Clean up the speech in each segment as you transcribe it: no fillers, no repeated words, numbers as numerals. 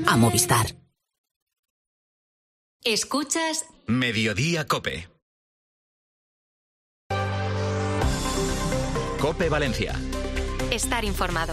a Movistar. Escuchas Mediodía COPE. COPE Valencia. Estar informado.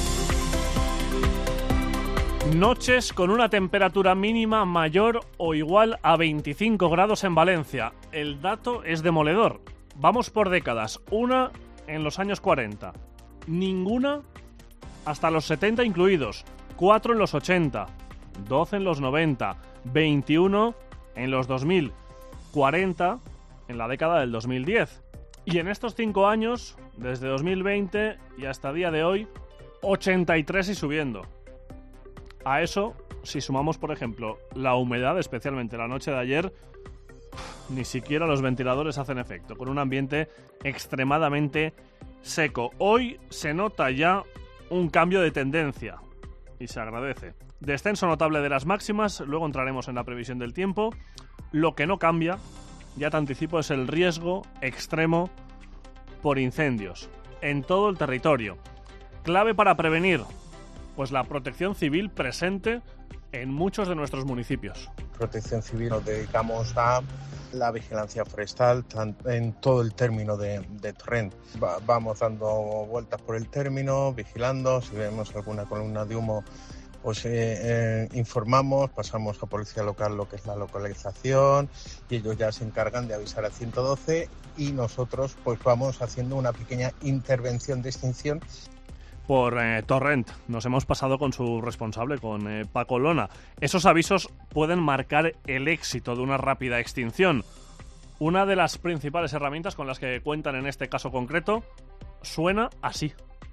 Noches con una temperatura mínima mayor o igual a 25 grados en Valencia. El dato es demoledor. Vamos por décadas. Una en los años 40. Ninguna hasta los 70 incluidos. 4 en los 80. 12 en los 90. 21 en los 2000. 40 en la década del 2010. Y en estos 5 años, desde 2020 y hasta día de hoy, 83 y subiendo. A eso, si sumamos, por ejemplo, la humedad, especialmente la noche de ayer, ni siquiera los ventiladores hacen efecto, con un ambiente extremadamente seco. Hoy se nota ya un cambio de tendencia, y se agradece. Descenso notable de las máximas, luego entraremos en la previsión del tiempo. Lo que no cambia, ya te anticipo, es el riesgo extremo por incendios en todo el territorio. Clave para prevenir, pues la protección civil presente en muchos de nuestros municipios. Protección civil nos dedicamos a la vigilancia forestal en todo el término de Torrent. Vamos dando vueltas por el término, vigilando, si vemos alguna columna de humo, pues informamos, pasamos a policía local lo que es la localización y ellos ya se encargan de avisar a 112 y nosotros pues vamos haciendo una pequeña intervención de extinción. Por Torrent nos hemos pasado con su responsable, con Paco Lona. Esos avisos pueden marcar el éxito de una rápida extinción. Una de las principales herramientas con las que cuentan en este caso concreto suena así.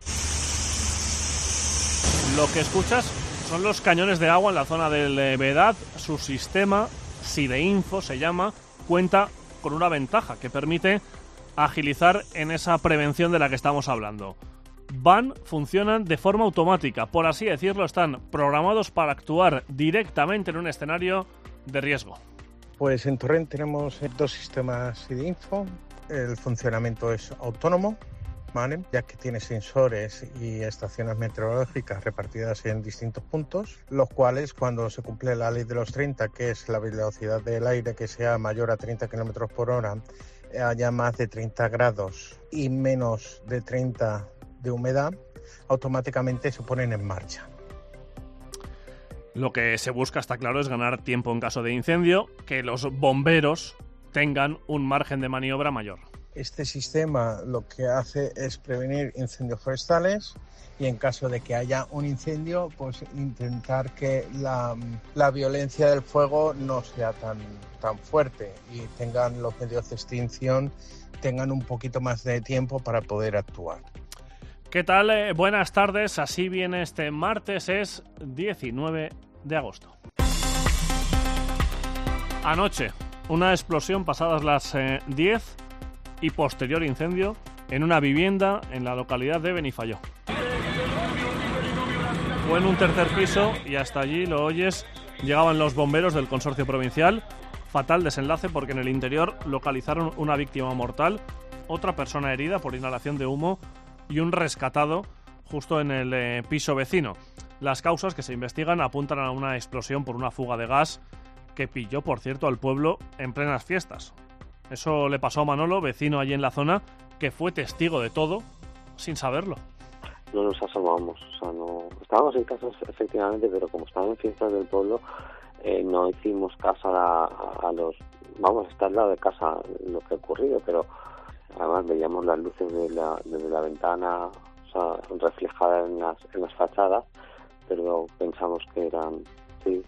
Lo que escuchas son los cañones de agua en la zona del Vedad. Su sistema, SIDEINFO se llama, cuenta con una ventaja que permite agilizar en esa prevención de la que estamos hablando. Funcionan de forma automática, por así decirlo, están programados para actuar directamente en un escenario de riesgo. Pues en Torrent tenemos 2 sistemas SIDEINFO. El funcionamiento es autónomo, ¿vale? Ya que tiene sensores y estaciones meteorológicas repartidas en distintos puntos, los cuales cuando se cumple la ley de los 30, que es la velocidad del aire que sea mayor a 30 km por hora, haya más de 30 grados y menos de 30 de humedad, automáticamente se ponen en marcha. Lo que se busca, está claro, es ganar tiempo en caso de incendio, que los bomberos tengan un margen de maniobra mayor. Este sistema lo que hace es prevenir incendios forestales y en caso de que haya un incendio, pues intentar que la violencia del fuego no sea tan fuerte y tengan los medios de extinción, tengan un poquito más de tiempo para poder actuar. ¿Qué tal? Buenas tardes, así viene este martes, es 19 de agosto. Anoche, una explosión pasadas las 10 y posterior incendio en una vivienda en la localidad de Benifayó. Fue en un tercer piso y hasta allí, lo oyes, llegaban los bomberos del consorcio provincial. Fatal desenlace porque en el interior localizaron una víctima mortal, otra persona herida por inhalación de humo y un rescatado justo en el piso vecino. Las causas que se investigan apuntan a una explosión por una fuga de gas que pilló, por cierto, al pueblo en plenas fiestas. Eso le pasó a Manolo, vecino allí en la zona, que fue testigo de todo sin saberlo. No nos asomamos, no estábamos en casa efectivamente, pero como estábamos en fiestas del pueblo, no hicimos caso a los... Vamos, está al lado de casa lo que ha ocurrido, pero además veíamos las luces desde la ventana, reflejadas en las fachadas, pero pensamos que eran... sí.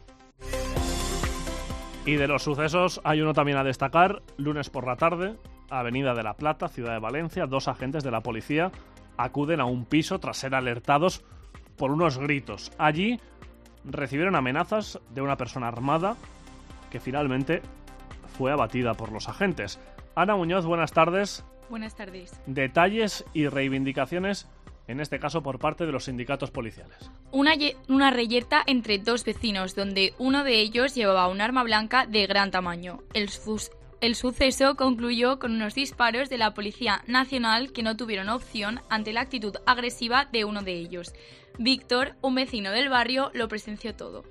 Y de los sucesos hay uno también a destacar. Lunes por la tarde, Avenida de la Plata, Ciudad de Valencia, 2 agentes de la policía acuden a un piso tras ser alertados por unos gritos. Allí recibieron amenazas de una persona armada que finalmente fue abatida por los agentes. Ana Muñoz, buenas tardes. Buenas tardes. Detalles y reivindicaciones, en este caso por parte de los sindicatos policiales. Una reyerta entre 2 vecinos, donde uno de ellos llevaba un arma blanca de gran tamaño. El suceso concluyó con unos disparos de la Policía Nacional que no tuvieron opción ante la actitud agresiva de uno de ellos. Víctor, un vecino del barrio, lo presenció todo.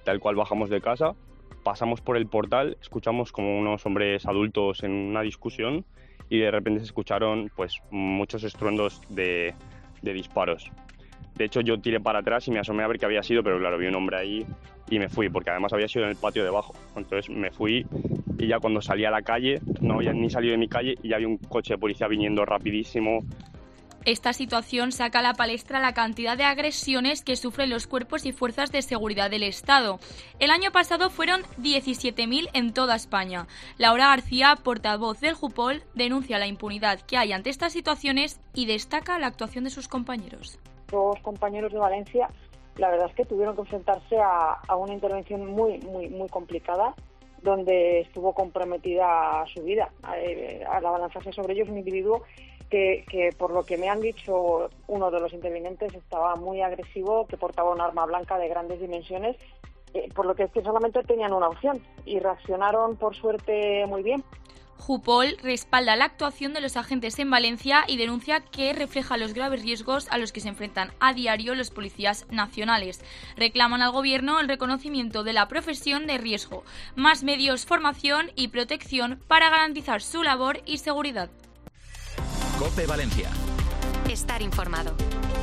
tal cual bajamos de casa, pasamos por el portal, escuchamos como unos hombres adultos en una discusión y de repente se escucharon pues muchos estruendos de disparos. De hecho, yo tiré para atrás y me asomé a ver qué había sido, pero claro, vi un hombre ahí y me fui, porque además había sido en el patio debajo. Entonces me fui y ya cuando salí a la calle, no había ni salido de mi calle y ya había un coche de policía viniendo rapidísimo. Esta situación saca a la palestra la cantidad de agresiones que sufren los cuerpos y fuerzas de seguridad del Estado. El año pasado fueron 17.000 en toda España. Laura García, portavoz del Jupol, denuncia la impunidad que hay ante estas situaciones y destaca la actuación de sus compañeros. Los compañeros de Valencia, la verdad es que tuvieron que enfrentarse a una intervención muy complicada, donde estuvo comprometida su vida. Al abalanzarse sobre ellos un individuo que por lo que me han dicho uno de los intervinientes estaba muy agresivo, que portaba un arma blanca de grandes dimensiones, por lo que es que solamente tenían una opción y reaccionaron por suerte muy bien. Jupol respalda la actuación de los agentes en Valencia y denuncia que refleja los graves riesgos a los que se enfrentan a diario los policías nacionales. Reclaman al Gobierno el reconocimiento de la profesión de riesgo, más medios, formación y protección para garantizar su labor y seguridad. COPE Valencia. Estar informado.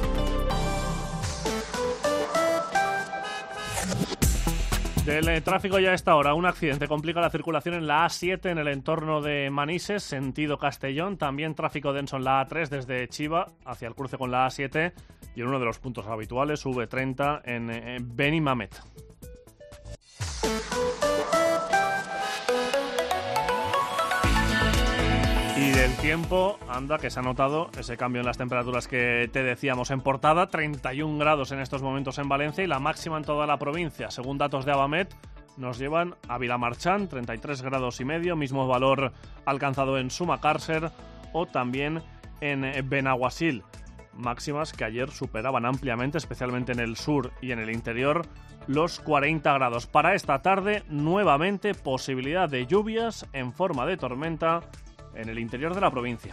Del tráfico ya a esta hora. Un accidente complica la circulación en la A7 en el entorno de Manises, sentido Castellón. También tráfico denso en la A3 desde Chiva hacia el cruce con la A7 y en uno de los puntos habituales, V30 en Benimamet. Y del tiempo, anda, que se ha notado ese cambio en las temperaturas que te decíamos en portada. 31 grados en estos momentos en Valencia y la máxima en toda la provincia. Según datos de Abamet, nos llevan a Vilamarchán, 33 grados y medio, mismo valor alcanzado en Sumacàrcer o también en Benaguasil. Máximas que ayer superaban ampliamente, especialmente en el sur y en el interior, los 40 grados. Para esta tarde, nuevamente, posibilidad de lluvias en forma de tormenta en el interior de la provincia.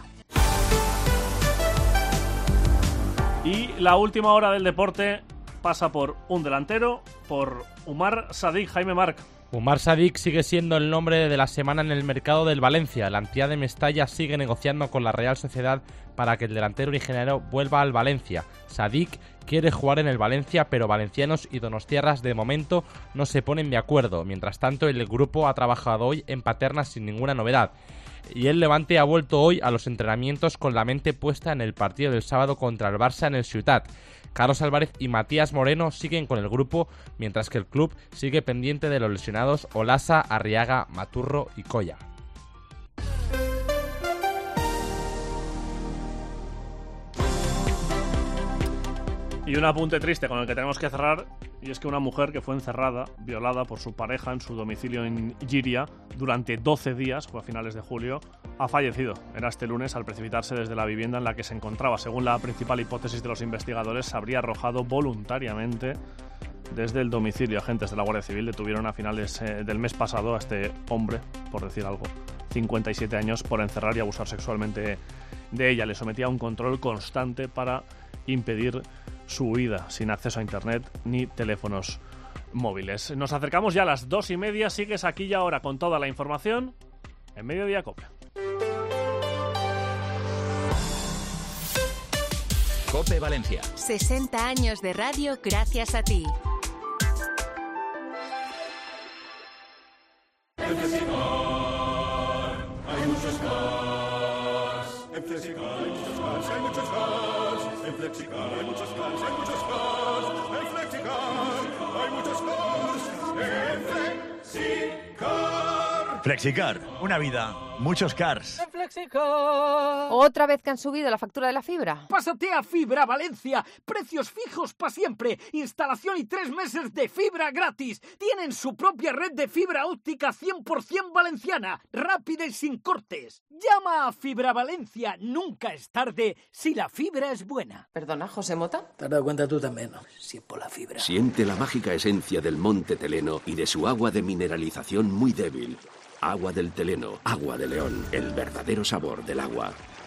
Y la última hora del deporte pasa por un delantero, por Umar Sadik. Jaime Marc. Umar Sadik sigue siendo el nombre de la semana en el mercado del Valencia. La entidad de Mestalla sigue negociando con la Real Sociedad para que el delantero originario vuelva al Valencia. Sadik quiere jugar en el Valencia, pero valencianos y donostiarras de momento no se ponen de acuerdo. Mientras tanto, el grupo ha trabajado hoy en Paterna sin ninguna novedad. Y el Levante ha vuelto hoy a los entrenamientos con la mente puesta en el partido del sábado contra el Barça en el Ciutat. Carlos Álvarez y Matías Moreno siguen con el grupo, mientras que el club sigue pendiente de los lesionados Olasa, Arriaga, Maturro y Colla. Y un apunte triste con el que tenemos que cerrar, y es que una mujer que fue encerrada, violada por su pareja en su domicilio en Llíria durante 12 días, fue a finales de julio, ha fallecido. Era este lunes al precipitarse desde la vivienda en la que se encontraba. Según la principal hipótesis de los investigadores, se habría arrojado voluntariamente desde el domicilio. Agentes de la Guardia Civil detuvieron a finales del mes pasado a este hombre, por decir algo, 57 años, por encerrar y abusar sexualmente de ella. Le sometía a un control constante para impedir su huida, sin acceso a internet ni teléfonos móviles. Nos acercamos ya a las 2:30. Sigues aquí y ahora con toda la información en Mediodía COPE. COPE Valencia. 60 años de radio gracias a ti. En Flexicar hay muchos cars. En Flexicar hay muchos cars, hay muchos cars. En Flexicar hay muchos cars, hay muchos cars. En Flexicar hay muchos cars. En Flexicar. Flexicar, una vida, muchos cars. En Flexicar. ¿Otra vez que han subido la factura de la fibra? Pásate a Fibra Valencia. Precios fijos para siempre. Instalación y 3 meses de fibra gratis. Tienen su propia red de fibra óptica 100% valenciana. Rápida y sin cortes. Llama a Fibra Valencia. Nunca es tarde si la fibra es buena. Perdona, José Mota. ¿Te has dado cuenta tú también, no? Si es por la fibra. Siente la mágica esencia del Monte Teleno y de su agua de mineralización muy débil. Agua del Teleno, agua de León, el verdadero sabor del agua.